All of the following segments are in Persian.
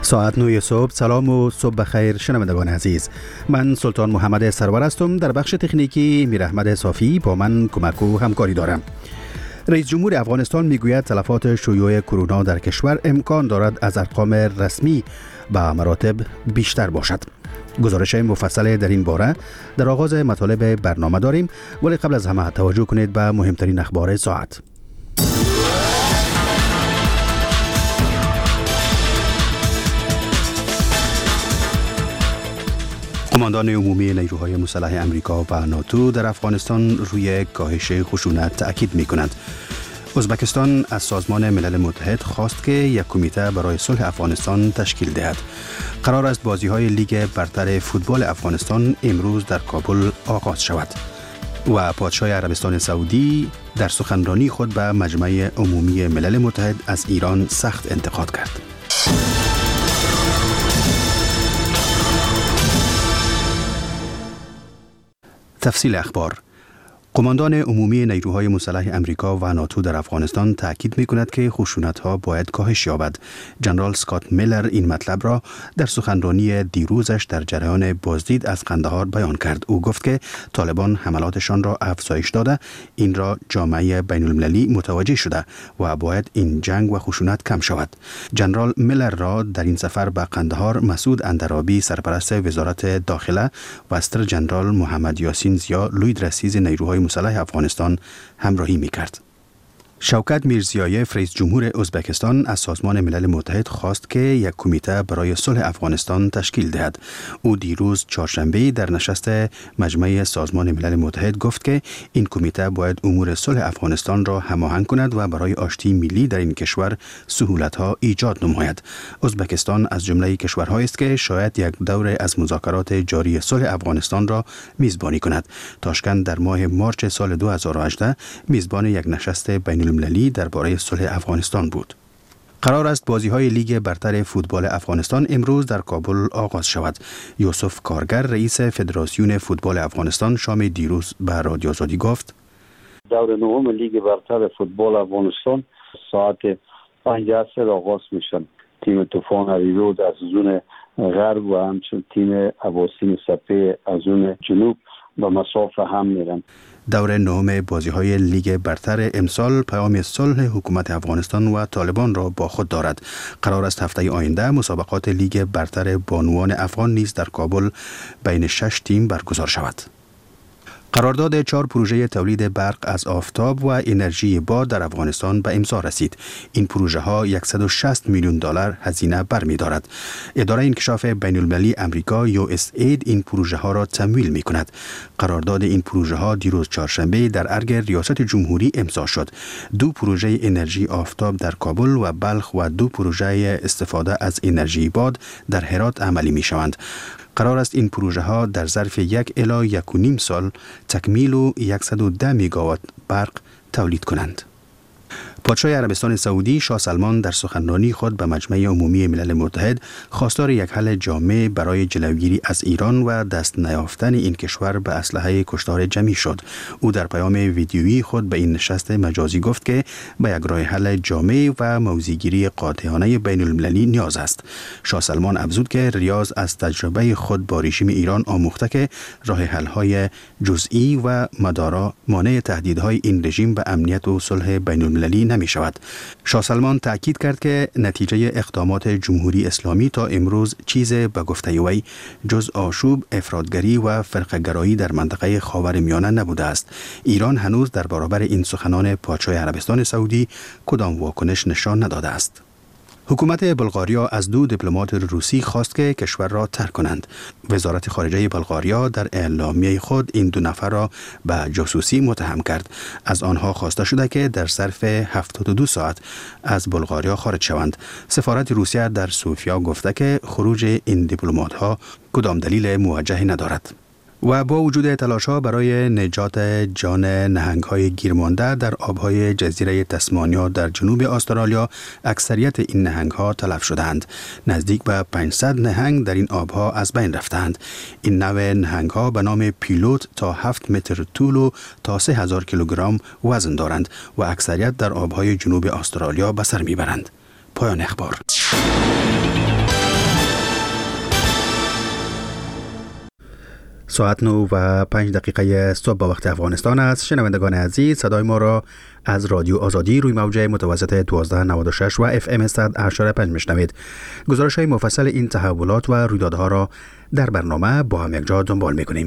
ساعت 9 صبح. سلام و صبح بخیر شنوندگان عزیز. من سلطان محمد سرور هستم. در بخش تکنیکی میر احمد صافی با من کمک و همکاری دارم. رئیس جمهور افغانستان میگوید تلفات شیوع کرونا در کشور امکان دارد از ارقام رسمی به مراتب بیشتر باشد. گزارش مفصل در این باره در آغاز مطالب برنامه داریم، ولی قبل از همه توجه کنید به مهمترین اخبار ساعت. قماندان عمومی نیروهای مسلح امریکا و ناتو در افغانستان روی کاهش خشونت تأکید می‌کند. ازبکستان از سازمان ملل متحد خواست که یک کمیته برای صلح افغانستان تشکیل دهد. قرار است بازی‌های لیگ برتر فوتبال افغانستان امروز در کابل آغاز شود. و پادشاه عربستان سعودی در سخنرانی خود به مجمع عمومی ملل متحد از ایران سخت انتقاد کرد. تفصیل اخبار. قماندان عمومی نیروهای مسلح امریکا و ناتو در افغانستان تاکید می‌کند که خشونت‌ها باید کاهش یابد. جنرال اسکات میلر این مطلب را در سخنرانی دیروزش در جریان بازدید از قندهار بیان کرد. او گفت که طالبان حملاتشان را افزایش داده، این را جامعه بین‌المللی متوجه شده و باید این جنگ و خشونت کم شود. جنرال میلر را در این سفر به قندهار مسعود اندرابی سرپرست وزارت داخله و استر جنرال محمد یاسین زیا لوید رئیس نیروهای مسلح افغانستان همراهی می‌کرد. شوکت میرزیایف رئیس جمهور ازبکستان از سازمان ملل متحد خواست که یک کمیته برای صلح افغانستان تشکیل دهد. او دیروز چهارشنبه در نشست مجمع سازمان ملل متحد گفت که این کمیته باید امور صلح افغانستان را هماهنگ کند و برای آشتی ملی در این کشور سهولت‌ها ایجاد نماید. ازبکستان از جمله کشورهایی است که شاید یک دوره از مذاکرات جاری صلح افغانستان را میزبانی کند. تاشکند در ماه مارچ سال 2018 میزبان یک نشست بین المللی درباره صلح افغانستان بود. قرار است بازی‌های لیگ برتر فوتبال افغانستان امروز در کابل آغاز شود. یوسف کارگر رئیس فدراسیون فوتبال افغانستان شام دیروز به رادیو آزادی گفت: دور نهم لیگ برتر فوتبال افغانستان ساعت 5 عصر آغاز میشن. تیم طوفان اریرود از زون غرب و همچنین تیم اباسین سپه از زون جنوب با مسافه هم میرن. دور نهم بازی‌های لیگ برتر امسال پیام صلح حکومت افغانستان و طالبان را با خود دارد. قرار است هفته آینده مسابقات لیگ برتر بانوان افغان نیز در کابل بین 6 تیم برگزار شود. قرارداد 4 پروژه تولید برق از آفتاب و انرژی باد در افغانستان به امضا رسید. این پروژه ها 160 میلیون دلار هزینه برمی‌دارد. اداره انکشاف بین‌المللی امریکا USAID این پروژه ها را تمویل می‌کند. قرارداد این پروژه ها دیروز چهارشنبه در ارگ ریاست جمهوری امضا شد. 2 پروژه انرژی آفتاب در کابل و بلخ و 2 پروژه استفاده از انرژی باد در هرات عملی می‌شوند. قرار است این پروژه ها در ظرف 1 الی 1.5 سال تکمیل و 110 میگاوات برق تولید کنند. پادشاه عربستان سعودی شاه سلمان در سخنرانی خود به مجمع عمومی ملل متحد خواستار یک حل جامع برای جلوگیری از ایران و دست نیافتن این کشور به اسلحه کشتار جمعی شد. او در پیام ویدیویی خود به این نشست مجازی گفت که به یک راه حل جامع و موضع‌گیری قاطعانه بین المللی نیاز است. شاه سلمان افزود که ریاض از تجربه خود با رژیم ایران آموخته که راه حل‌های جزئی و مدارا مانع تهدیدهای این رژیم به امنیت و صلح بین المللی نمی شود. شاه سلمان تأکید کرد که نتیجه اقدامات جمهوری اسلامی تا امروز چیز به گفته وی جز آشوب، افراطگری و فرقه‌گرایی در منطقه خاورمیانه نبوده است. ایران هنوز در برابر این سخنان پادشاه عربستان سعودی کدام واکنش نشان نداده است. حکومت بلغاریا از 2 دیپلمات روسی خواست که کشور را ترک کنند. وزارت خارجه بلغاریا در اعلامیه خود این 2 نفر را به جاسوسی متهم کرد. از آنها خواسته شده که در ظرف 72 ساعت از بلغاریا خارج شوند. سفارت روسیه در سوفیا گفته که خروج این دیپلمات‌ها کدام دلیل موجه ندارد. و با وجود تلاش‌ها برای نجات جان نهنگ‌های گیرمانده در آب‌های جزیره تسمانیا در جنوب استرالیا، اکثریت این نهنگ‌ها تلف شدند. نزدیک به 500 نهنگ در این آب‌ها از بین رفتند. این نوع نهنگ‌ها به نام پیلوت تا 7 متر طول و تا 3000 کیلوگرم وزن دارند و اکثریت در آب‌های جنوب استرالیا به سر می‌برند. پایان اخبار. ساعت 9:05 صبح با وقت افغانستان است. شنوندگان عزیز، صدای ما را از رادیو آزادی روی موج متوسط 1296 و FM 100.5 میشنوید. گزارش های مفصل این تحولات و رویدادها را در برنامه با هم یکجا دنبال میکنیم.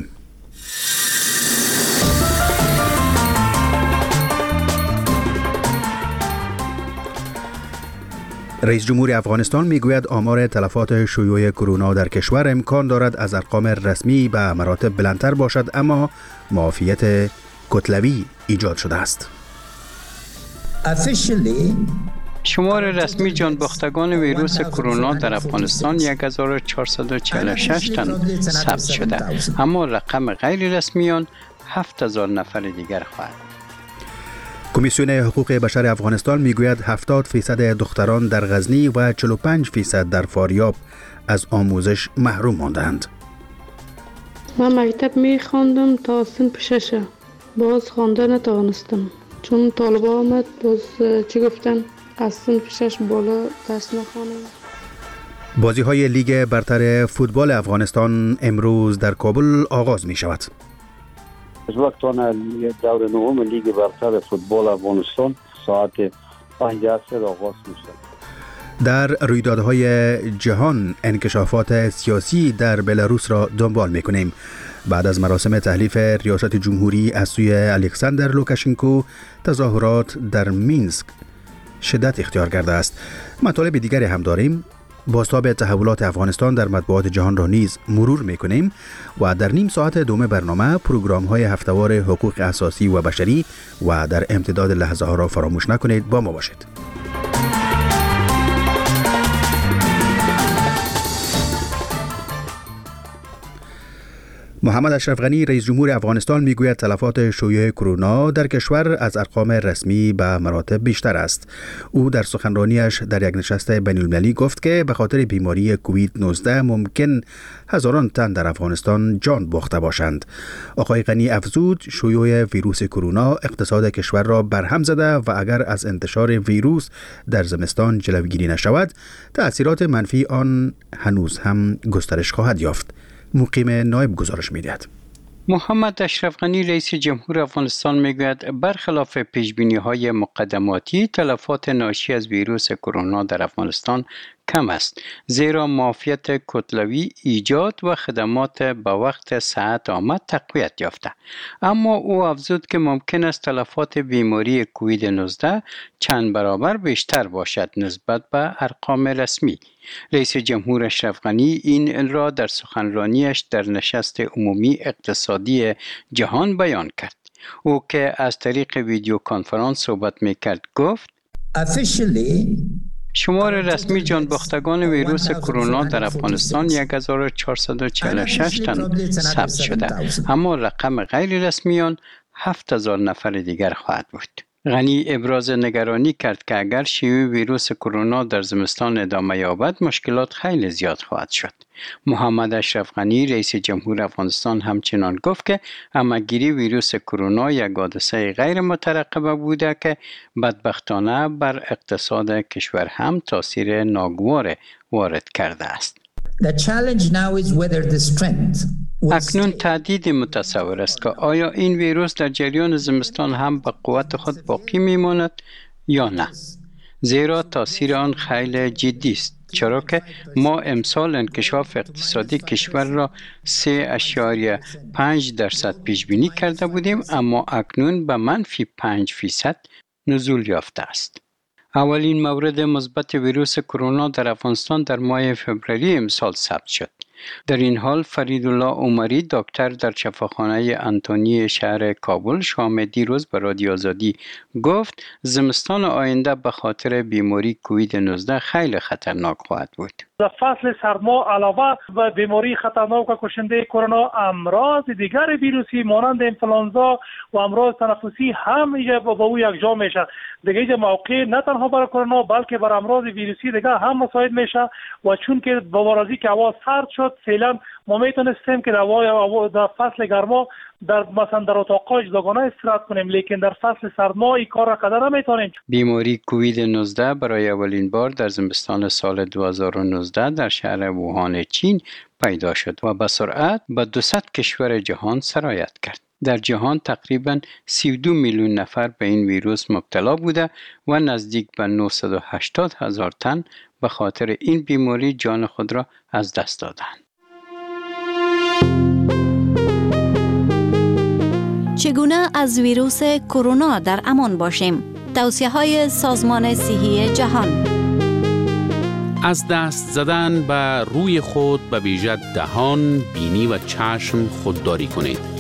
رئیس جمهور افغانستان میگوید آمار تلفات شیوع کرونا در کشور امکان دارد از ارقام رسمی به مراتب بلندتر باشد، اما معافیت کتلوی ایجاد شده است. شمار رسمی جانباختگان ویروس کرونا در افغانستان 1446 تن ثبت شده، اما رقم غیر رسمی آن 7000 نفر دیگر خواهد. کمیسیون حقوق بشر افغانستان میگوید 70% دختران در غزنی و 45% در فاریاب از آموزش محروم ماندند. من مکتب میخواندم تا صنف 6، باز خوانده نتوانستم چون طالبا آمد، باز چی گفتن از صنف 6 بالا درس نخوانم. بازی های لیگ برتر فوتبال افغانستان امروز در کابل آغاز می شود. از وقتان دور نهم لیگ برتر فوتبال افغانستان ساعت 5 عصر آغاز میشه. در رویدادهای جهان انکشافات سیاسی در بلاروس را دنبال میکنیم. بعد از مراسم تحلیف ریاست جمهوری از سوی الکساندر لوکاشنکو، تظاهرات در مینسک شدت اختیار کرده است. مطالب دیگری هم داریم. بازتاب تحولات افغانستان در مطبوعات جهان را نیز مرور میکنیم و در نیم ساعت دوم برنامه پروگرام های هفته‌وار حقوق اساسی و بشری و در امتداد لحظه ها را فراموش نکنید. با ما باشید. محمد اشرف غنی رئیس جمهور افغانستان میگوید تلفات شیوع کرونا در کشور از ارقام رسمی به مراتب بیشتر است. او در سخنرانیش در یک نشست بین المللی گفت که به خاطر بیماری کووید 19 ممکن هزاران تن در افغانستان جان باخته باشند. آقای غنی افزود شیوع ویروس کرونا اقتصاد کشور را برهم زده و اگر از انتشار ویروس در زمستان جلوگیری نشود، تأثیرات منفی آن هنوز هم گسترش خواهد یافت. مقیم نایب گزارش می‌دهد. محمد اشرف غنی رئیس جمهور افغانستان میگوید برخلاف پیشبینی‌های مقدماتی تلفات ناشی از ویروس کرونا در افغانستان کم است، زیرا معافیت کتلوی ایجاد و خدمات با وقت ساعت آمد تقویت یافته. اما او افزود که ممکن است تلفات بیماری کووید 19 چند برابر بیشتر باشد نسبت به ارقام رسمی. رئیس جمهور اشرف غنی این را در سخنرانیش در نشست عمومی اقتصادی جهان بیان کرد. او که از طریق ویدیو کنفرانس صحبت میکرد گفت شمار رسمی جانباختگان ویروس کرونا در افغانستان 1446 تن ثبت شده، اما رقم غیر رسمی آن 7000 نفر دیگر خواهد بود. غنی ابراز نگرانی کرد که اگر شیوع ویروس کرونا در زمستان ادامه یابد مشکلات خیلی زیاد خواهد شد. محمد اشرف غنی رئیس جمهور افغانستان همچنان گفت که همه‌گیری ویروس کرونا یک حادثه غیر مترقبه بوده که بدبختانه بر اقتصاد کشور هم تاثیر ناگوار وارد کرده است. اکنون تهدید متصور است که آیا این ویروس در جریان زمستان هم به قوت خود باقی میماند یا نه، زیرا تاثیر آن خیلی جدی است، چرا که ما امسال انکشاف اقتصادی کشور را 3.5% پیش بینی کرده بودیم، اما اکنون به -5% نزول یافته است. اولین مورد مثبت ویروس کرونا در افغانستان در ماه فوریه امسال ثبت شد. در این حال فریدالله عمری دکتر در شفاخانه انتونی شهر کابل شام دیروز به رادیو آزادی گفت زمستان آینده به خاطر بیماری کووید 19 خیلی خطرناک خواهد بود. در فصل سرما علاوه به بیماری خطرناک و کشنده کرونا امراض دیگر ویروسی مانند انفلانزا و امراض تنفسی هم با او یکجا میشه. دیگه موقع نه تنها برای کرونا بلکه برای امراض ویروسی دیگه هم مساعد میشه و چون که با بارزی که هوا سرد شد فعلا ما میتونستیم که در فصل گرما مثلا در اتاق‌های جداگانه استراحت کنیم، لیکن در فصل سرما این کار را قدر نمیتونیم. بیماری کووید 19 برای اولین بار در زمستان سال 2019 در شهر ووهان چین پیدا شد و به سرعت به 200 کشور جهان سرایت کرد. در جهان تقریباً 32 میلیون نفر به این ویروس مبتلا بوده و نزدیک به 980,000 تن به خاطر این بیماری جان خود را از دست دادند. چگونه از ویروس کرونا در امان باشیم؟ توصیه‌های سازمان صحی جهان. از دست زدن به روی خود به ویژه دهان، بینی و چشم خودداری کنید.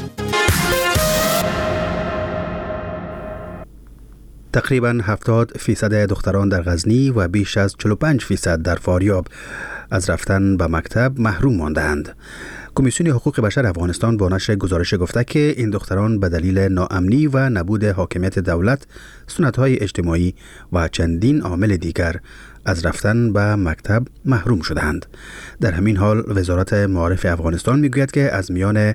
تقریباً 70% دختران در غزنی و بیش از 45% در فاریاب از رفتن به مکتب محروم ماندند. کمیسیون حقوق بشر افغانستان با نشر گزارش گفته که این دختران به دلیل ناامنی و نبود حاکمیت دولت، سنت‌های اجتماعی و چندین عامل دیگر از رفتن به مکتب محروم شدند. در همین حال وزارت معارف افغانستان میگوید که از میان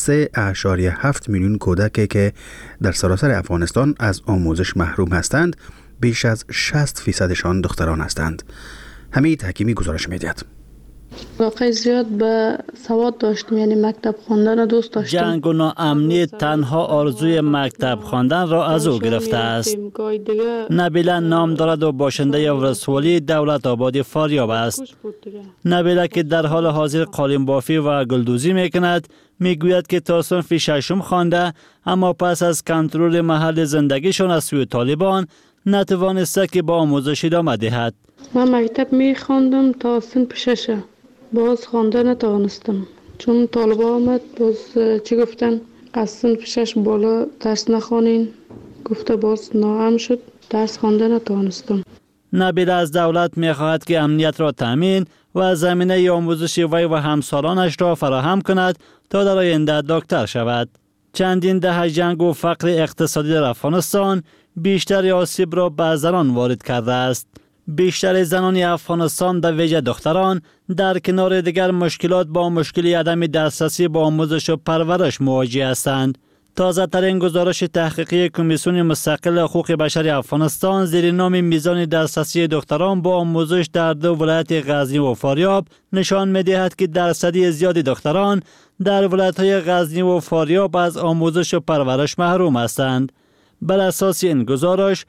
3.7 میلیون کودک که در سراسر افغانستان از آموزش محروم هستند، بیش از 60% دختران هستند. حمید حکیمی گزارش می‌دهد. واقعا زیاد به سواد داشتم، یعنی مکتب خواندن دوست داشتم. جنگ و ناامنی تنها آرزوی مکتب خواندن را از او گرفته است. نبیله نام دارد و باشنده ولسوالی دولت آباد فاریاب است. نبیله که در حال حاضر قالین بافی و گلدوزی میکند، میگوید که تا صنف 6 خوانده، اما پس از کنترل محل زندگیشان از سوی طالبان نتوانسته که با آموزش ادامه دهد. من مکتب میخواندم تا صنف 6، باز خوانده نتوانستم چون طالبا آمد، باز چی گفتن از صنف 6 بالا درس نخوانین، گفته باز ناام شد، درس خوانده نتوانستم. نبیل از دولت میخواهد که امنیت را تامین و زمینه آموزش وی و همسالانش را فراهم کند تا در آینده دکتر شود. چندین دهه جنگ و فقر اقتصادی در افغانستان بیشتر آسیب را به زنان وارد کرده است. بیشتر زنان افغانستان به ویژه دختران در کنار دیگر مشکلات با مشکل عدم دسترسی به آموزش و پرورش مواجه هستند. تازه ترین گزارش تحقیقی کمیسیون مستقل حقوق بشر افغانستان زیر نام میزان دسترسی دختران با آموزش در 2 ولایت غزنی و فاریاب نشان می‌دهد که درصدی زیادی دختران در ولایت‌های غزنی و فاریاب از آموزش و پرورش محروم هستند. بر اساس این گزارش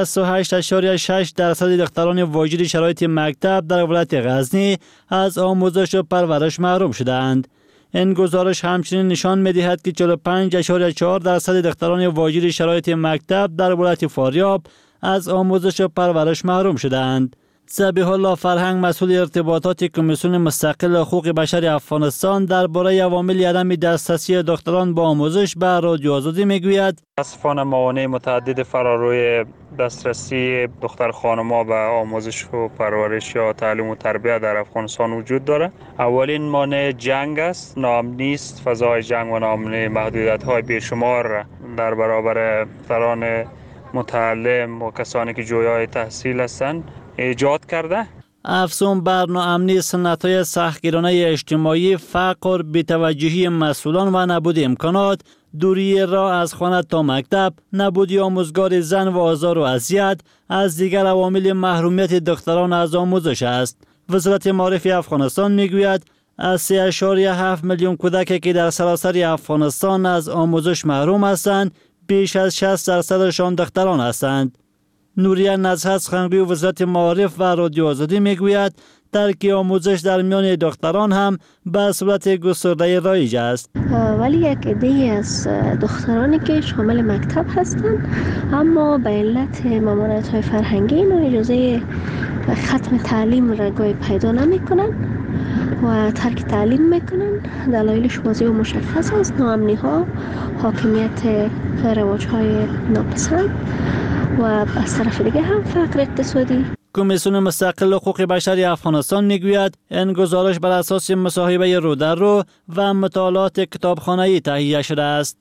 68.6% دختران واجد شرایط مکتب در ولایت غزنی از آموزش و پرورش محروم شدند. این گزارش همچنین نشان می‌دهد که 45.4% دختران واجد شرایط مکتب در ولایت فاریاب از آموزش و پرورش محروم شدند. ذبیح الله فرهنگ مسئول ارتباطات کمیسیون مستقل حقوق بشر افغانستان درباره عوامل عدم دسترسی دختران با آموزش به رادیو آزادی میگوید: متاسفانه موانع متعدد فراروی دسترسی دختر خانم‌ها به آموزش و پرورش یا تعلیم و تربیت در افغانستان وجود دارد. اولین مانع جنگ است، ناامنی است. فضای جنگ و ناامنی محدودیت‌های بیشمار در برابر دختران متعلم و کسانی که جویای تحصیل هستند ایجاد کرده. افزون بر ناامنی، سنت‌های سختگیرانه اجتماعی، فقر، بی‌توجهی مسئولان و نبود امکانات، دوری راه از خانه تا مکتب، نبودی آموزگار زن و آزار و اذیت از دیگر عوامل محرومیت دختران از آموزش است. وزارت معارف افغانستان میگوید از 3.7 میلیون کودک که در سراسر افغانستان از آموزش محروم هستند، بیش از 60% دختران هستند. نوریه نزهت سخنگوی وزارت معارف و رادیو آزادی میگوید ترک آموزش در میان دختران هم به صورت گسترده رایج است. ولی یک عده از دخترانی که شامل مکتب هستند اما به علت ممانعت‌های فرهنگی اینا اجازه ختم تعلیم را گاهی پیدا نمی‌کنند و ترک تعلیم میکنن. دلایلش واضح و مشخص است: ناامنی‌ها، حاکمیت رواج‌های ناپسند و از طرف دیگه هم فقر اقتصادی. کمیسیون مستقل حقوق بشر افغانستان میگوید این گزارش بر اساس مصاحبه رو در رو و مطالعات کتابخانه‌ای تهیه شده است.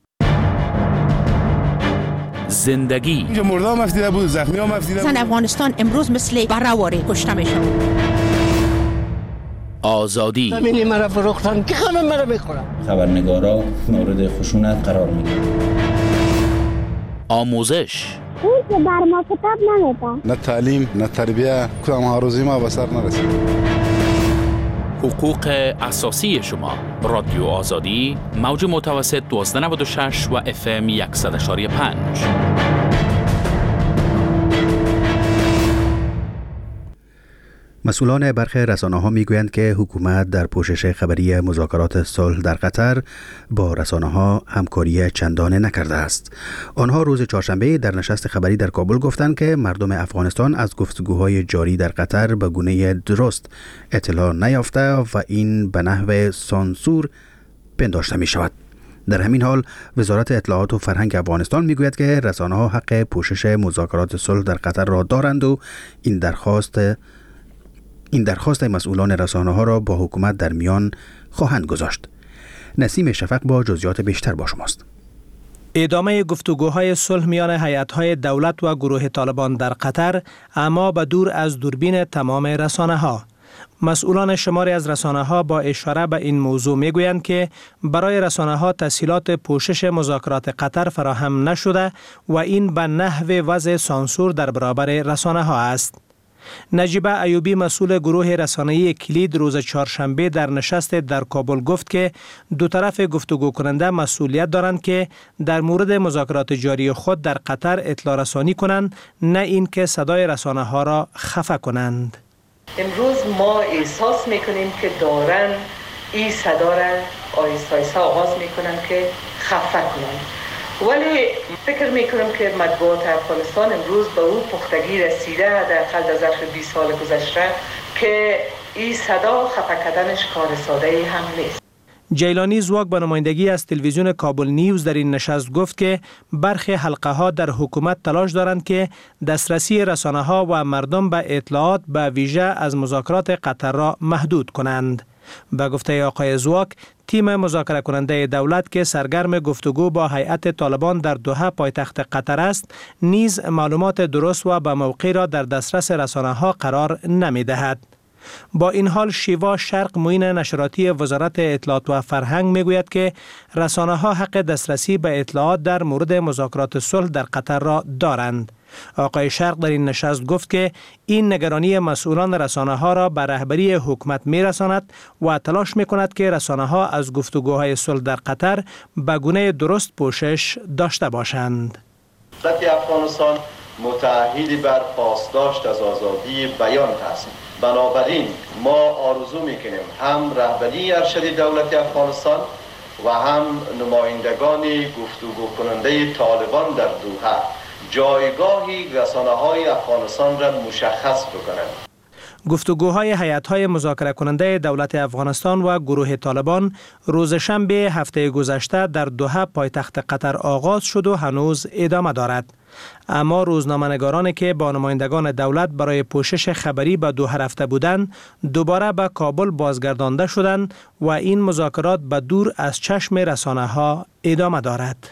زندگی اینجا مرده هم افتیده بود، زخمی هم افتیده بود. زن افغانستان امروز مثل برهواری کشته میشن. آزادی. زمینی مرا فروختن که همه مرا بخورم. خبرنگارا مورد خشونت قرار میگیرن. آموزش. اون که بر ما کتاب نمیدن. نه تعلیم نه تربیه کدام آرزوی ما به سر نرسید. حقوق اساسی شما. رادیو آزادی، موج متوسط 1296 و FM 100.5. مسئولان برخی رسانه‌ها میگویند که حکومت در پوشش خبری مذاکرات صلح در قطر با رسانه‌ها همکاری چندانه نکرده است. آنها روز چهارشنبه در نشست خبری در کابل گفتند که مردم افغانستان از گفتگوهای جاری در قطر به گونه درست اطلاع نیافته و این به نحو سانسور پنداشته می شود. در همین حال وزارت اطلاعات و فرهنگ افغانستان میگوید که رسانه‌ها حق پوشش مذاکرات صلح در قطر را دارند و این درخواست مسئولان رسانه‌ها را با حکومت در میان خواهند گذاشت. نسیم شفق با جزئیات بیشتر با شماست. ادامه گفتگوهای صلح میان هیئت‌های دولت و گروه طالبان در قطر، اما به دور از دوربین تمام رسانه‌ها. مسئولان شماری از رسانه‌ها با اشاره به این موضوع میگویند که برای رسانه‌ها تسهیلات پوشش مذاکرات قطر فراهم نشده و این به نحو وضع سانسور در برابر رسانه‌ها است. نجیبه ایوبی مسئول گروه رسانه‌ای کلید روز چهارشنبه در نشست در کابل گفت که دو طرف گفتگو کننده مسئولیت دارند که در مورد مذاکرات جاری خود در قطر اطلاع رسانی کنند، نه اینکه صدای رسانه‌ها را خفه کنند. امروز ما احساس میکنیم که دارن این صدا را آهسته آهسته آغاز میکنن که خفه کنند، ولی فکر میکنم که مطبوعات افغانستان امروز به اون پختگی رسیده در حد ظرف 20 سال گذشته که این صدا خفه کردنش کار ساده هم نیست. جیلانی زواک به نمایندگی از تلویزیون کابل نیوز در این نشست گفت که برخی حلقه ها در حکومت تلاش دارند که دسترسی رسانه ها و مردم به اطلاعات به ویژه از مذاکرات قطر را محدود کنند. به گفته آقای زواک، تیم مذاکره کننده دولت که سرگرم گفتگو با هیئت طالبان در دوحه پایتخت قطر است، نیز معلومات درست و به موقع را در دسترس رسانه ها قرار نمی دهد. با این حال شیوا شرق معین نشراتی وزارت اطلاعات و فرهنگ میگوید که رسانه ها حق دسترسی به اطلاعات در مورد مذاکرات صلح در قطر را دارند. آقای شرق در این نشست گفت که این نگرانی مسئولان رسانه ها را به رهبری حکومت میرساند و تلاش میکند که رسانه ها از گفتگوهای صلح در قطر به گونه درست پوشش داشته باشند. دولت افغانستان متعهد بر پاسداشت از آزادی بیان هست. بنابراین ما آرزو میکنیم هم رهبری ارشد دولت افغانستان و هم نمایندگان گفتگو کننده طالبان در دوحه جایگاهی رسانه‌های افغانستان را مشخص بکنند. گفتگوهای هیئت‌های مذاکره کننده دولت افغانستان و گروه طالبان روز شنبه هفته گذشته در دوحه پایتخت قطر آغاز شد و هنوز ادامه دارد. اما روزنامه‌نگارانی که با نمایندگان دولت برای پوشش خبری به دوحه رفته بودند، دوباره به کابل بازگردانده شدند و این مذاکرات به دور از چشم رسانه‌ها ادامه دارد.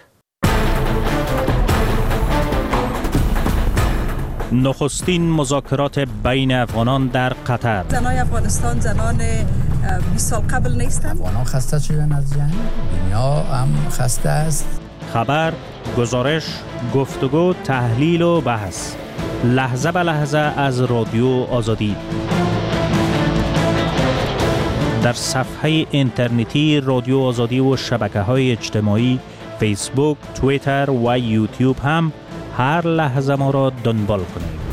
نخستین مذاکرات بین افغانان در قطر. زنان افغانستان زنان 20 سال قبل نیستند. افغانان خسته شدن از جنگ، دنیا هم خسته است. خبر، گزارش، گفتگو، تحلیل و بحث. لحظه به لحظه از رادیو آزادی. در صفحه اینترنتی رادیو آزادی و شبکه‌های اجتماعی فیسبوک، توییتر و یوتیوب هم هر لحظه ما را دنبال کنید.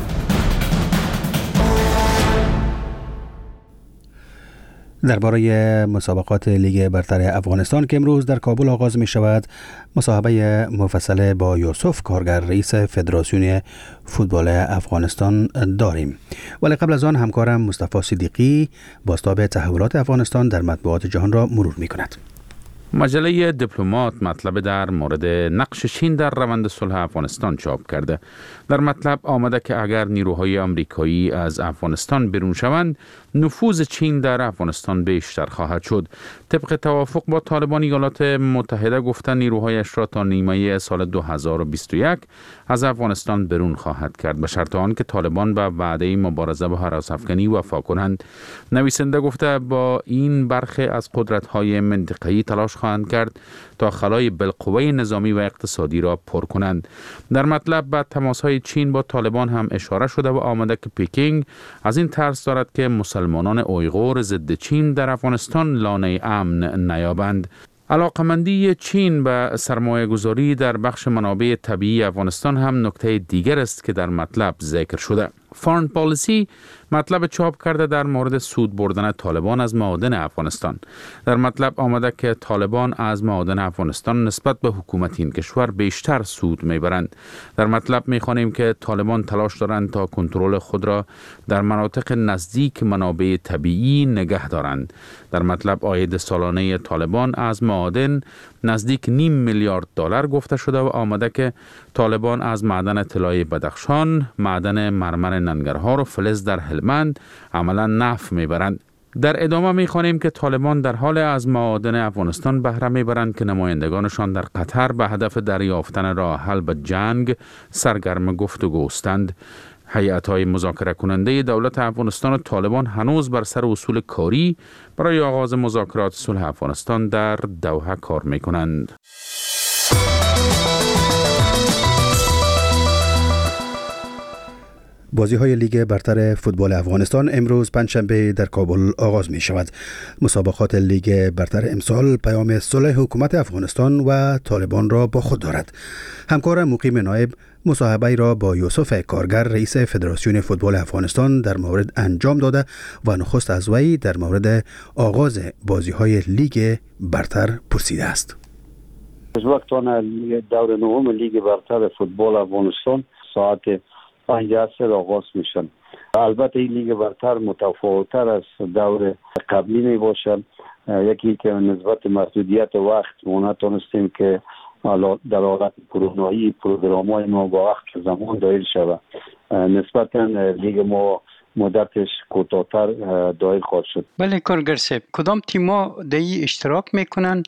درباره مسابقات لیگ برتر افغانستان که امروز در کابل آغاز می شود، مصاحبه مفصل با یوسف کارگر رئیس فدراسیون فوتبال افغانستان داریم. ولی قبل از آن همکارم مصطفی صدیقی بازتاب تحولات افغانستان در مطبوعات جهان را مرور می کند. مجله دیپلمات مطلب در مورد نقش چین در روند صلح افغانستان چاپ کرده. در مطلب آمده که اگر نیروهای آمریکایی از افغانستان بیرون شوند، نفوذ چین در افغانستان بیشتر خواهد شد. طبق توافق با طالبان، ایالات متحده گفته نیروهایش را تا نیمه سال 2021 از افغانستان بیرون خواهد کرد، به شرط آنکه طالبان به وعده مبارزه با هراس‌افکنی وفا کنند. نویسنده گفته با این برخی از قدرت‌های منطقه‌ای تلاش خواهند کرد تا خلای بالقوه نظامی و اقتصادی را پر کنند. در مطلب به تماس‌های چین با طالبان هم اشاره شده و آمده که پکینگ از این ترس دارد که مسلمانان اویغور ضد چین در افغانستان لانه امن نیابند. علاقمندی چین به سرمایه گذاری در بخش منابع طبیعی افغانستان هم نکته دیگر است که در مطلب ذکر شده. فارن پالیسی مطلب چاپ کرده در مورد سود بردن طالبان از معادن افغانستان. در مطلب آمده که طالبان از معادن افغانستان نسبت به حکومت این کشور بیشتر سود میبرند. در مطلب میخوانیم که طالبان تلاش دارند تا کنترل خود را در مناطق نزدیک منابع طبیعی نگه دارند. در مطلب عاید سالانه طالبان از معادن نزدیک $500 میلیارد گفته شده و آمده که طالبان از معدن طلای بدخشان، معدن مرمر ننگرهار و فلز در هلمند عملا نفع میبرند. در ادامه میخوانیم که طالبان در حال از معادن افغانستان بهره میبرند که نمایندگانشان در قطر به هدف دریافتن راه حل به جنگ سرگرم گفتگوستند. هیئت‌های مذاکره کننده دولت افغانستان و طالبان هنوز بر سر اصول کاری برای آغاز مذاکرات صلح افغانستان در دوحه کار میکنند. بازی‌های لیگ برتر فوتبال افغانستان امروز پنجشنبه در کابل آغاز می شود. مسابقات لیگ برتر امسال پیام صلح حکومت افغانستان و طالبان را با خود دارد. همکار مقیم نایب مصاحبه را با یوسف کارگر رئیس فدراسیون فوتبال افغانستان در مورد انجام داده و نخست از وی در مورد آغاز بازی‌های لیگ برتر پرسیده است. از وقتان دور نهم لیگ برتر فوتبال افغانستان ساعت 5 عصر آغاز میشن. البته این لیگ برتر متفاوت‌تر از دور قبلی می باشد. یکی که نسبت محدودیت وقت ما نتونستیم که در حالت کرونایی پروگرام‌های ما با وقت زمان دایر شود. نسبتاً لیگ ما مدتش کوتاه‌تر دایر خواهد شد. بله کارگر صاحب، کدام تیم‌ها در این اشتراک میکنن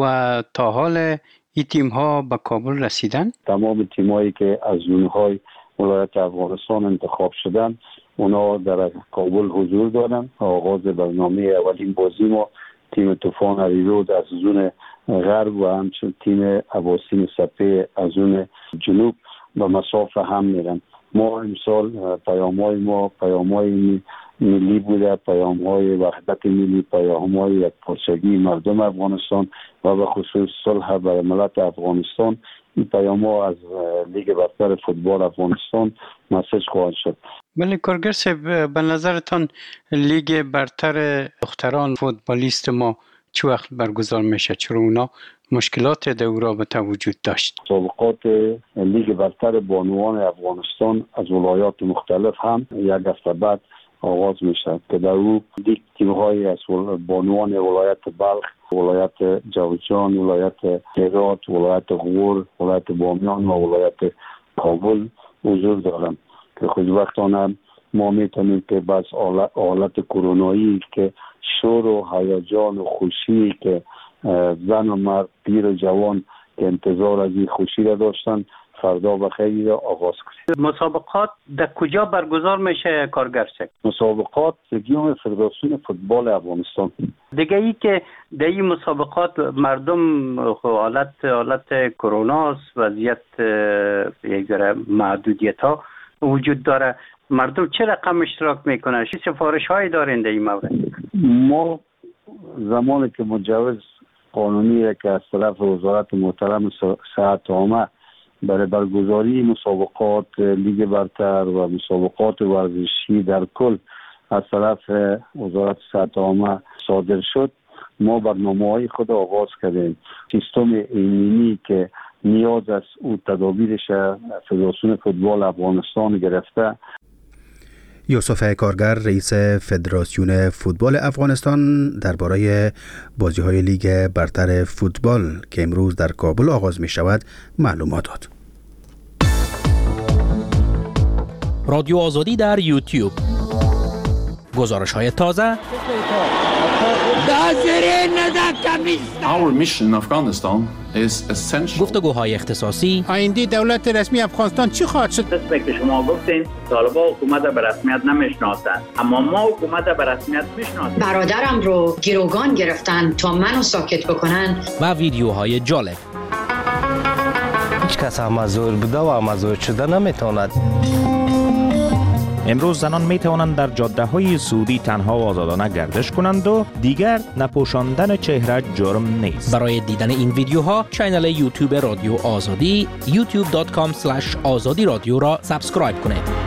و تا حال این تیم‌ها به کابل رسیدن؟ تمام تیم‌هایی که از زون‌های ولایت افغانستان انتخاب شدن اونا در کابل حضور دارن. آغاز برنامه اولین بازی ما تیم طوفان اریرود از زون غرب و همچنین تیم اباسین سپه از زون جنوب به مسافه هم میرن. ما امسال پیام‌های ما پیام‌های ملی بوده، پیام‌های وحدت ملی، پیام‌های یکپارچگی مردم افغانستان و به خصوص صلح برای ملت افغانستان. این پیام‌ها از لیگ برتر فوتبال افغانستان مسیج خواهد شد. بله کارگر صاحب، به نظرتان لیگ برتر دختران فوتبالیست ما چه وقت برگزار میشه؟ چرا اونا مشکلات در او رابطه وجود داشت؟ مسابقات لیگ برتر بانوان افغانستان از ولایات مختلف هم یک هفته بعد آغاز میشه که در او لیگ تیم‌های از بانوان ولایت بلخ، ولایت جوزجان، ولایت هرات، ولایت غور، ولایت بامیان و ولایت کابل حضور دارند که خود وقتانه ما میتونیم که بس حالت کرونایی که شور و هیجان و خوشی که زن و مرد، پیر و جوان که انتظار از این خوشی را داشتن فردا بخیر را آغاز کنیم. مسابقات در کجا برگزار میشه کارگر صاحب؟ مسابقات استادیوم فدراسیون فوتبال افغانستان. دیگه ای که در این مسابقات مردم حالت کرونا است، وضعیت یک ذره محدودیت ها وجود داره، مردم چه رقم اشتراک میکنن؟ چه سفارش هایی دارین در این مورد؟ ما زمانی که مجوز قانونی که از طرف وزارت محترم صحت عامه برای برگزاری مسابقات لیگ برتر و مسابقات ورزشی در کل از طرف وزارت صحت عامه صادر شد، ما برنامه‌های خود آغاز کردیم. سیستم ایمنی که نیاز از او تدابیرش فدراسیون فوتبال افغانستان گرفته. یوسف کارگر رئیس فدراسیون فوتبال افغانستان درباره بازی‌های لیگ برتر فوتبال که امروز در کابل آغاز می‌شود معلومات داد. رادیو آزادی در یوتیوب. گزارش‌های تازه. Our mission in Afghanistan is essential. گفتگوهای اختصاصی. آینده دولت رسمی افغانستان چی خواهد شد؟ قسمی که شما گفتین طالبان حکومت به رسمیت نمیشناسند، اما ما حکومت به رسمیت میشناسیم. برادرم رو گروگان گرفتن تا منو ساکت بکنن. و ویدیوهای جالب. هیچ کس مزور بوده و مزور شده نمیتواند. امروز زنان می توانند در جاده های سعودی تنها و آزادانه گردش کنند و دیگر نپوشاندن چهره جرم نیست. برای دیدن این ویدیوها کانال یوتیوب رادیو آزادی youtube.com/azadi رادیو را سابسکرایب کنید.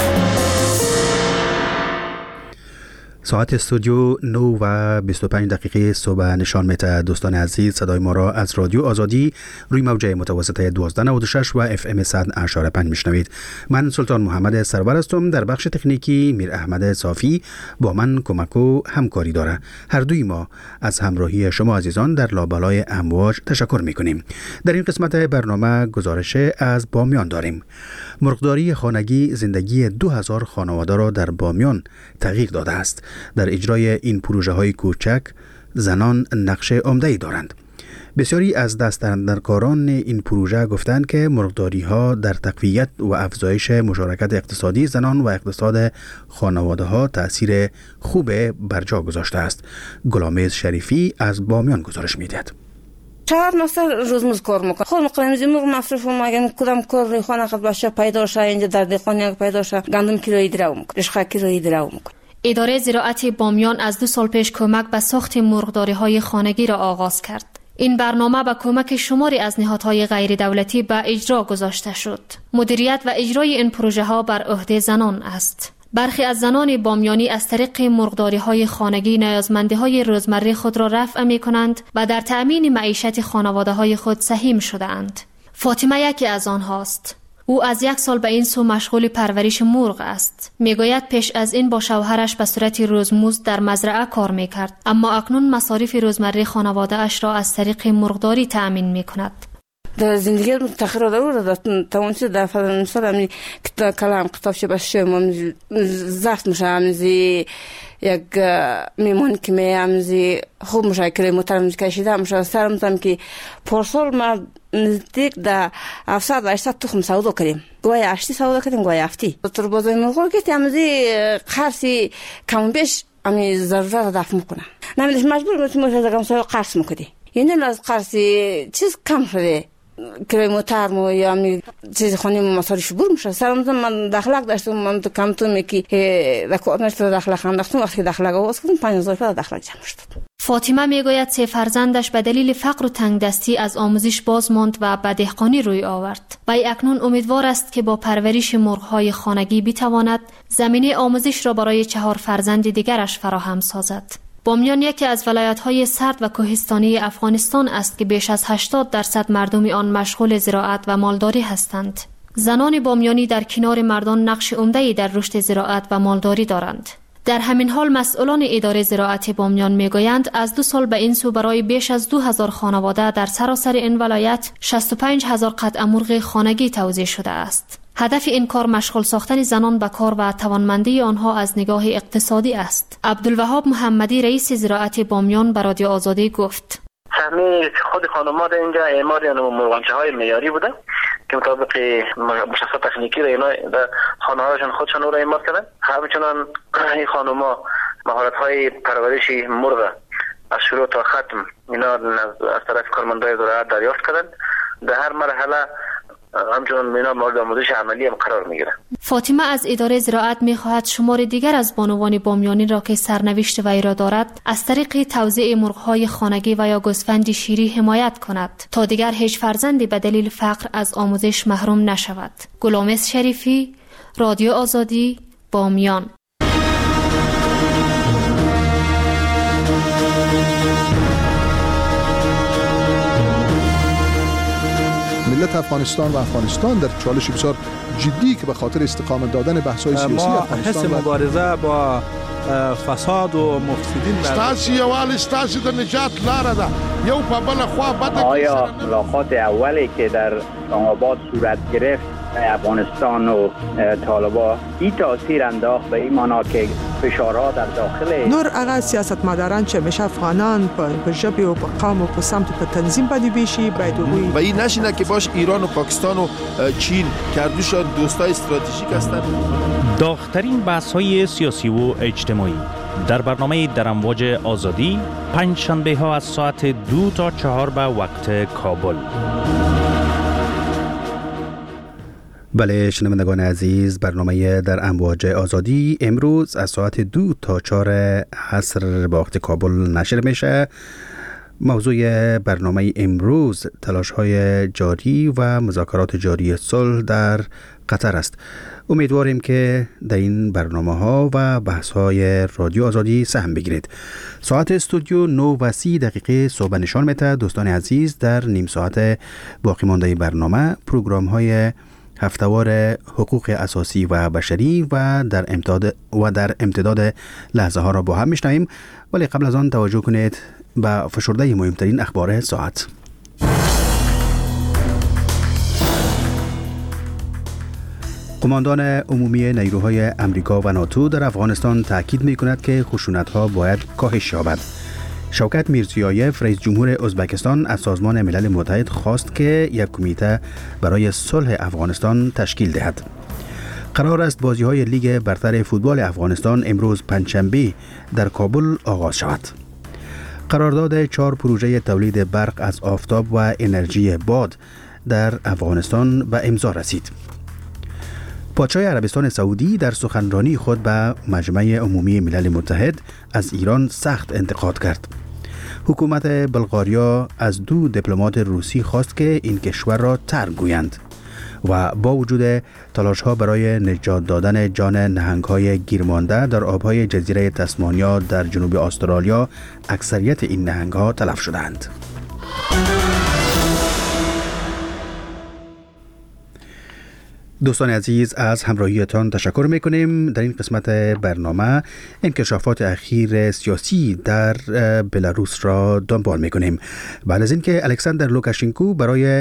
ساعت استودیو 9 و 25 دقیقه صبح نشان میده. دوستان عزیز، صدای ما را از رادیو آزادی روی موجه متوسطه 1296 و اف ام 100.5 میشنوید. من سلطان محمد سرور هستم. در بخش تکنیکی میر احمد صافی با من کمک و همکاری داره. هر دوی ما از همراهی شما عزیزان در لابلای امواج تشکر میکنیم. در این قسمت برنامه گزارش از بامیان داریم. مرغداری خانگی زندگی 2000 خانواده را در بامیان تغییر داده است. در اجرای این پروژه های کوچک زنان نقش عمده‌ای دارند. بسیاری از دستاندرکاران این پروژه گفتند که مرغداری ها در تقویت و افزایش مشارکت اقتصادی زنان و اقتصاد خانواده ها تأثیر خوب بر جا گذاشته است. گلامیز شریفی از بامیان گزارش می‌دهد. چهار نفر روزمز کار میکنه. خود مقرم مرغ مصرف ما کدام کار خانه قد باشه پیدا شه اینجا در دهخانه پیدا شه گندم کیلویی درو میکنه. رشقه کیلویی درو میکنه. اداره زراعت بامیان از 2 سال پیش کمک به ساخت مرغداری‌های خانگی را آغاز کرد. این برنامه با کمک شماری از نهادهای غیر دولتی به اجرا گذاشته شد. مدیریت و اجرای این پروژه ها بر عهده زنان است. برخی از زنان بامیانی از طریق مرغداری‌های خانگی نیازمندی‌های روزمره خود را رفع می‌کنند و در تأمین معیشت خانواده‌های خود سهیم شده‌اند. فاطمه یکی از آنهاست. او از 1 سال به این سو مشغول پرورش مرغ است. میگوید پیش از این با شوهرش به صورت روزمزد در مزرعه کار میکرد، اما اکنون مصارف روزمره خانواده اش را از طریق مرغداری تأمین میکند. در زندگی تغییر داره. توانست در مثلا کلام کتاب چه باشه من زفت میشم یک میمون که میامزی خوب مشکل محترم کشیده میشه سرم که پارسال ما نزدیک در 700-800 تخم سودا کردیم. گویا 8 سودا کردیم گویا 7. تو بازار مرغ که امزی خرسی کم بیش امی ضرورت دفع میکنه. نمیدونش مجبور میشیم که سودا قرض میکنی. یعنی از قرضی چیز کم شده. کرای موتر مو یا می چیز خونی مصارف بور میشه. سرم من داخلک داشتم من تو کم تو میکی دکورنش تو داخلک انداختم. وقتی داخلک آواز کردم 5000 تا داخلک جمع شد. فاطمه میگوید 3 فرزندش به دلیل فقر و تنگدستی از آموزش باز ماند و به دهقانی روی آورد. وی اکنون امیدوار است که با پرورش مرغ‌های خانگی بتواند زمینه آموزش را برای 4 فرزند دیگرش فراهم سازد. بامیان یکی از ولایت‌های سرد و کوهستانی افغانستان است که بیش از 80% مردم آن مشغول زراعت و مالداری هستند. زنان بامیانی در کنار مردان نقش عمده‌ای در رشد زراعت و مالداری دارند. در همین حال مسئولان اداره زراعت بامیان میگویند از 2 سال به این سو برای بیش از 2000 خانواده در سراسر این ولایت 65000 قطعه مرغ خانگی توزیع شده است. هدف این کار مشغول ساختن زنان به کار و توانمندی آنها از نگاه اقتصادی است. عبدالوهاب محمدی رئیس زراعت بامیان به رادیو آزادی گفت: همه خود خانم‌ها در اینجا اعمار مرغانچه‌های معیاری بوده که مطابق مشخصات تکنیکی را اینا در خانه‌هاشون خودشون را اعمار کردن. همچنان این خانم‌ها مهارت‌های پرورش مرغ از شروع تا ختم اینا از طرف کارمندان زراعت دریافت کردن. در هر مرحله همچنان مینا مورد آموزش عملی هم قرار میگیره. فاطمه از اداره زراعت میخواهد شمار دیگر از بانوان بامیانی را که سرنوشت وی را دارد از طریق توزیع مرغ‌های خانگی و یا گوسفند شیری حمایت کند تا دیگر هیچ فرزندی به دلیل فقر از آموزش محروم نشود. گلامیز شریفی، رادیو آزادی، بامیان. ملت افغانستان و افغانستان در چالش بسیار جدی که به خاطر استقامت دادن بحث‌های سیاسی افغانستان حس مبارزه با فساد و مفسدین ستاسي یوال ستاسي د نجات لاره ده یو په بل خوا بده. آیا ملاقات اولی که در اسلام‌آباد صورت گرفت افغانستان و طالبان این تاثیر انداخت به این معنا که فشارها در داخل نور هغه سیاستمداران چې همیشه افغانان په ژبه او په قوم او په سمت په تنظیم باندې بیشي باید وي و این نشینه که باش ایران و پاکستان و چین کردوشان دوستای استراتژیک هستند. داغ‌ترین بحث‌های سیاسی و اجتماعی در برنامه در امواج آزادی پنج شنبه ها از ساعت 2 تا 4 به وقت کابل. بله شنوندگان عزیز، برنامه در امواج آزادی امروز از ساعت 2 تا 4 عصر به وقت کابل نشر میشه. موضوع برنامه امروز تلاش‌های جاری و مذاکرات جاری صلح در قطر است. امیدواریم که در این برنامه‌ها و بحث‌های رادیو آزادی سهم بگیرید. ساعت استودیو 9:30 صبح نشان میده دوستان عزیز در نیم ساعت باقی مانده برنامه پروگرام‌های هفته‌وار حقوق اساسی و بشری و در امتداد لحظه ها را با هم میشنویم، ولی قبل از آن توجه کنید به فشرده مهمترین اخبار ساعت. قماندان عمومی نیروهای امریکا و ناتو در افغانستان تاکید می‌کند که خشونت‌ها باید کاهش یابد. شوکت میرزیایف رئیس جمهور ازبکستان از سازمان ملل متحد خواست که یک کمیته برای صلح افغانستان تشکیل دهد. قرار است بازی‌های لیگ برتر فوتبال افغانستان امروز پنجشنبه در کابل آغاز شود. قرارداد 4 پروژه تولید برق از آفتاب و انرژی باد در افغانستان به امضا رسید. پادشاه عربستان سعودی در سخنرانی خود به مجمع عمومی ملل متحد از ایران سخت انتقاد کرد. حکومت بلغاریا از 2 دیپلمات روسی خواست که این کشور را ترک گویند و با وجود تلاش‌ها برای نجات دادن جان نهنگ‌های گیرمانده در آب‌های جزیره تسمانیا در جنوب استرالیا، اکثریت این نهنگ‌ها تلف شدند. دوستان عزیز از همراهیتان تشکر میکنیم. در این قسمت برنامه انکشافات اخیر سیاسی در بلاروس را دنبال میکنیم. بعد از اینکه الکساندر لوکاشنکو برای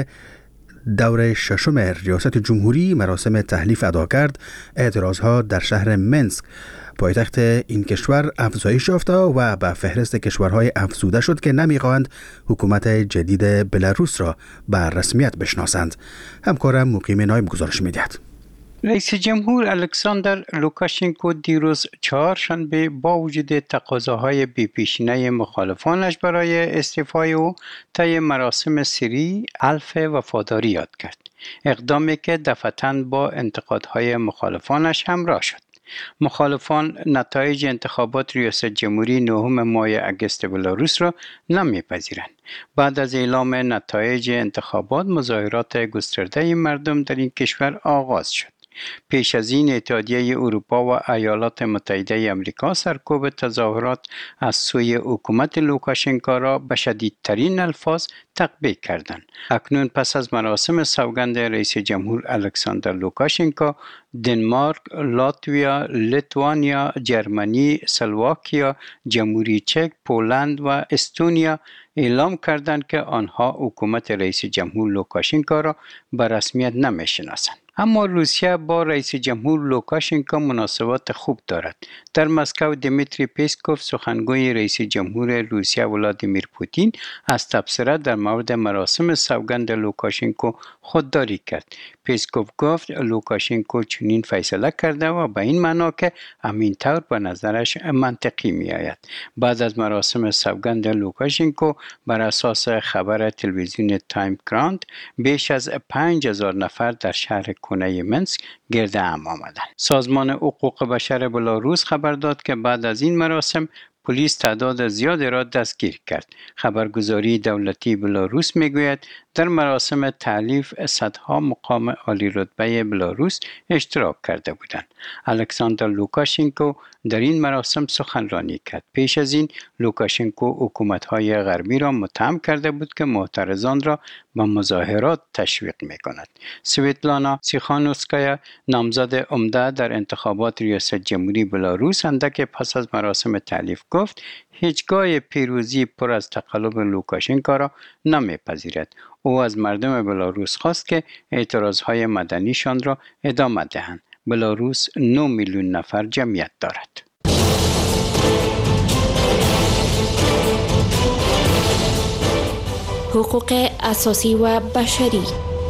دور ششم ریاست جمهوری مراسم تحلیف ادا کرد، اعتراضها در شهر منسک پایتخت این کشور افزایش یافت و به فهرست کشورهای افزوده شد که نمیخواهند حکومت جدید بلاروس را به رسمیت بشناسند. همکارم مقیم نایب گزارش میدهد. رئیس جمهور الکساندر لوکاشنکو دیروز چهارشنبه با وجود تقاضاهای بی‌پیشینه مخالفانش برای استعفای او طی مراسم سری الف وفاداری یاد کرد. اقدامی که دفعتاً با انتقادهای مخالفانش همراه شد. مخالفان نتایج انتخابات ریاست جمهوری 9 ماه اگست بلاروس را نمی‌پذیرند. بعد از اعلام نتایج انتخابات مظاهرات گسترده مردم در این کشور آغاز شد. پیش از این اتحادیه اروپا و ایالات متحده آمریکا سرکوب تظاهرات از سوی حکومت لوکاشنکو را به شدیدترین الفاظ تطبیق کردند. اکنون پس از مراسم سوگند رئیس جمهور الکساندر لوکاشنکو، دنمارک، لاتویا، لیتوانیا، جرمنی، اسلواکیا، جمهوری چک، پولند و استونیا اعلام کردند که آنها حکومت رئیس جمهور لوکاشنکو را به رسمیت نمی‌شناسند. اما روسیه با رئیس جمهور لوکاشنکو مناسبات خوب دارد. در مسکو دمیتری پیسکوف سخنگوی رئیس جمهور روسیه ولادیمیر پوتین از تبصره در مورد مراسم سوگند لوکاشنکو خودداری کرد. پیسکوف گفت لوکاشنکو چنین فیصله کرده و به این معنا که همین طور به نظرش منطقی می آید. بعد از مراسم سوگند لوکاشنکو بر اساس خبر تلویزیون تایم گراند بیش از 5000 نفر در شهر کنه منسک گرد هم آمدند. سازمان حقوق بشر بلاروس خبر داد که بعد از این مراسم پلیس تعداد زیادی را دستگیر کرد. خبرگزاری دولتی بلاروس میگوید در مراسم تألیف صدها مقام عالی رتبه بلاروس اشتراک کرده بودند. الکساندر لوکاشنکو در این مراسم سخنرانی کرد. پیش از این لوکاشنکو حکومت‌های غربی را متهم کرده بود که معترضان را به مظاهرات تشویق می‌کند. سویتلانا سیخانوسکایا نامزد عمده در انتخابات ریاست جمهوری بلاروس اندک پس از مراسم تألیف گفت هیچگاه پیروزی پر از تقلب لوکاشنکو را نمیپذیرد. او از مردم بلاروس خواست که اعتراضهای مدنیشان را ادامه دهند. بلاروس 9 میلیون نفر جمعیت دارد. حقوق اساسی و بشری.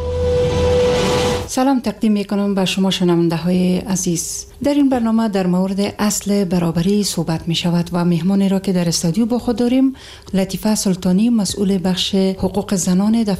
سلام تقدیم میکنم به شما شنونده های عزیز. در این برنامه در مورد اصل برابری صحبت می شود و مهمانی را که در استودیو با خود داریم لطیفه سلطانی مسئول بخش حقوق زنان